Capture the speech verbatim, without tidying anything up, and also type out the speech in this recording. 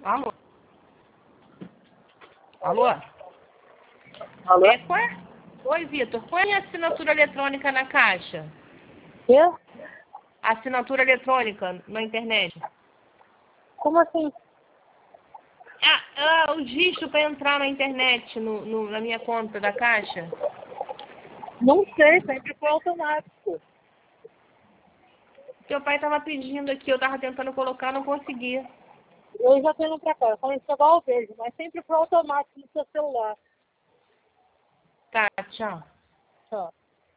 Alô? Alô? Alô? É, qual é? Oi, Vitor. Qual é a assinatura eletrônica na caixa? Quê? Assinatura eletrônica na internet. Como assim? Ah, ah, o dígito para entrar na internet, no, no- na minha conta da caixa. Não sei, sempre foi automático. Teu pai estava pedindo aqui, eu estava tentando colocar, não conseguia. Eu já tô indo pra cá, quando chegar eu vejo, mas sempre foi automático no seu celular. Tá, tchau. Tchau.